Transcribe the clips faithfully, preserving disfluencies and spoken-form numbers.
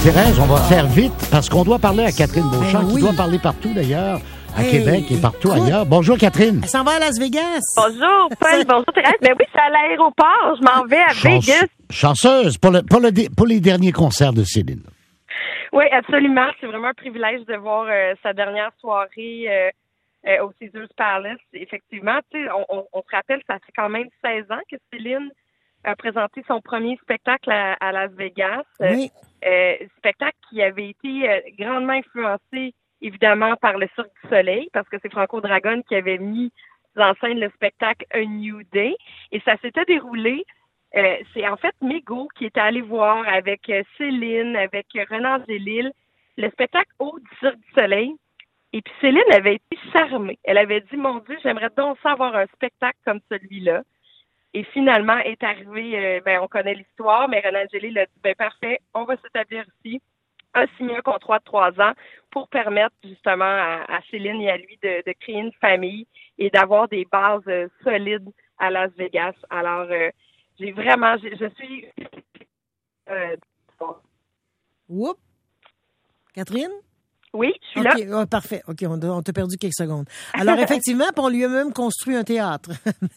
Thérèse, on va faire vite parce qu'on doit parler à Catherine Beauchamp, Ben oui. qui doit parler partout d'ailleurs, à Hey, Québec et partout écoute. ailleurs. Bonjour Catherine. Elle s'en va à Las Vegas. Bonjour, Paul. Bonjour, Thérèse. Ben oui, c'est à l'aéroport. Je m'en vais à Chance- Vegas. chanceuse pour, le, pour, le, dé- pour les derniers concerts de Céline. Oui, absolument. C'est vraiment un privilège de voir euh, sa dernière soirée euh, euh, au Caesars Palace. Effectivement, tu sais, on, on, on se rappelle, ça fait quand même seize ans que Céline a présenté son premier spectacle à, à Las Vegas. Oui. Euh, spectacle qui avait été euh, grandement influencé, évidemment, par le Cirque du Soleil, parce que c'est Franco Dragone qui avait mis en scène le spectacle A New Day. Et ça s'était déroulé. Euh, c'est en fait Mégo qui était allé voir avec euh, Céline, avec euh, Renan Angélil, le spectacle Haut du Cirque du Soleil. Et puis Céline avait été charmée. Elle avait dit, mon Dieu, j'aimerais donc ça avoir un spectacle comme celui-là. Et finalement, est arrivé, euh, ben, on connaît l'histoire, mais Renan Angélil a dit, ben, parfait, on va s'établir ici, a signé un contrat de trois ans pour permettre justement à, à Céline et à lui de, de créer une famille et d'avoir des bases euh, solides à Las Vegas. Alors, euh, j'ai vraiment, j'ai, je suis... Euh, bon. Oups. Catherine? Oui, je suis OK, là. oh, parfait. OK, on, on t'a perdu quelques secondes. Alors, effectivement, puis on lui a même construit un théâtre.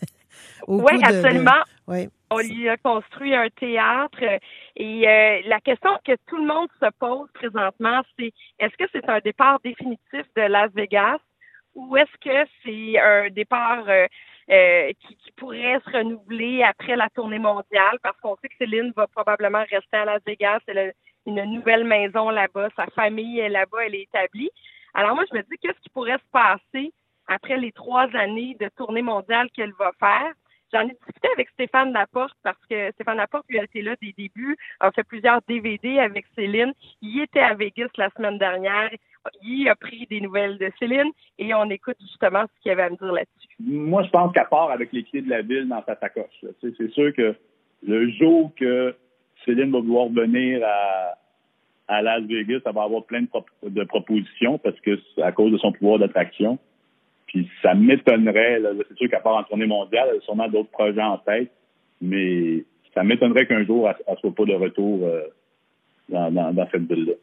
Au Oui, coup de- absolument. de- Oui. On lui a construit un théâtre et euh, la question que tout le monde se pose présentement, c'est est-ce que c'est un départ définitif de Las Vegas ou est-ce que c'est un départ euh, euh, qui, qui pourrait se renouveler après la tournée mondiale parce qu'on sait que Céline va probablement rester à Las Vegas, elle a une nouvelle maison là-bas, sa famille est là-bas, elle est établie. Alors moi, je me dis, qu'est-ce qui pourrait se passer après les trois années de tournée mondiale qu'elle va faire? J'en ai discuté avec Stéphane Laporte parce que Stéphane Laporte, lui, a été là des débuts, a fait plusieurs D V D avec Céline. Il était à Vegas la semaine dernière. Il a pris des nouvelles de Céline et on écoute justement ce qu'il avait à me dire là-dessus. Moi, je pense qu'elle part avec les clés de la ville dans sa sacoche. là. Tu sais, c'est sûr que le jour que Céline va vouloir venir à, à Las Vegas, elle va avoir plein de, prop- de propositions parce que c'est à cause de son pouvoir d'attraction. Puis ça m'étonnerait, là, c'est sûr qu'à part en tournée mondiale, elle a sûrement d'autres projets en tête, mais ça m'étonnerait qu'un jour, elle ne soit pas de retour euh, dans, dans, dans cette ville-là.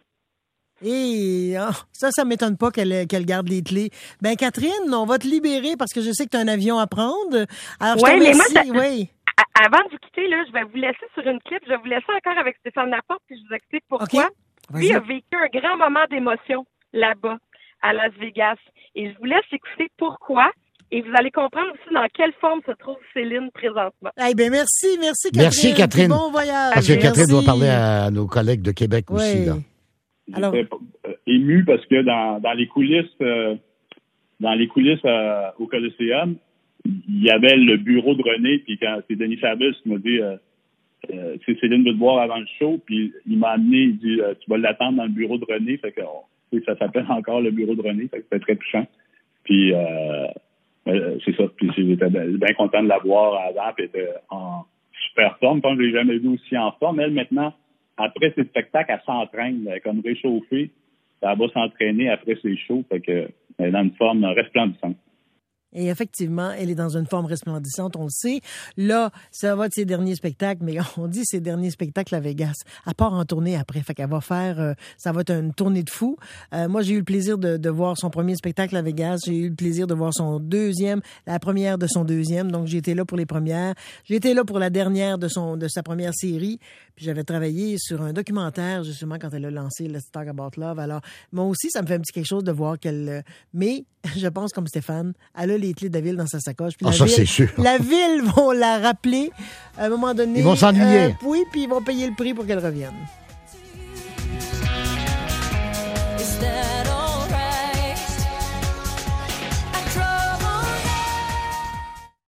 Et oh, ça, ça m'étonne pas qu'elle qu'elle garde les clés. Ben Catherine, on va te libérer parce que je sais que tu as un avion à prendre. Alors, je Ouais, te mais moi, remercie. ça- Oui. À- avant de vous quitter, là, je vais vous laisser sur une clip. Je vais vous laisser encore avec Stéphane Laporte puis je vous explique pourquoi. OK. Lui Vas-y. a vécu un grand moment d'émotion là-bas, à Las Vegas. Et je vous laisse écouter pourquoi. Et vous allez comprendre aussi dans quelle forme se trouve Céline présentement. Eh ben merci, merci Catherine. Merci, Catherine. Puis bon voyage. Parce que Catherine Merci. doit parler à nos collègues de Québec aussi. Oui. Là. Alors- J'étais euh, ému parce que dans, dans les coulisses, euh, dans les coulisses euh, au Coliseum, il y avait le bureau de René, puis quand c'est Denis Fabus qui m'a dit euh, euh, c'est Céline veut te voir avant le show, puis il m'a amené, il dit euh, tu vas l'attendre dans le bureau de René, fait que on- ça s'appelle encore le bureau de René, fait que c'était très touchant. Puis euh, euh, c'est ça, puis j'étais bien, bien content de la voir avant, puis elle était en super forme. Je pense que je l'ai jamais vu aussi en forme. Elle maintenant, après ses spectacles, elle s'entraîne, elle est comme réchauffée, elle va s'entraîner après ses shows, fait que elle est dans une forme resplendissante. Et effectivement, elle est dans une forme resplendissante, on le sait. Là, ça va de ses derniers spectacles, mais on dit ses derniers spectacles à Vegas. Elle part en tournée après, fait qu'elle va faire, euh, ça va être une tournée de fou. Euh, moi, j'ai eu le plaisir de, de voir son premier spectacle à Vegas. J'ai eu le plaisir de voir son deuxième, la première de son deuxième. Donc, j'ai été là pour les premières. J'ai été là pour la dernière de son, de sa première série. Puis j'avais travaillé sur un documentaire, justement, quand elle a lancé Let's Talk About Love. Alors, moi aussi, ça me fait un petit quelque chose de voir qu'elle... euh, Mais, je pense, comme Stéphane, elle a les clés de la ville dans sa sacoche. Puis Ah, la ça, ville- c'est sûr. La ville vont la rappeler à un moment donné. Ils vont s'ennuyer. Euh, oui, puis ils vont payer le prix pour qu'elle revienne. Is that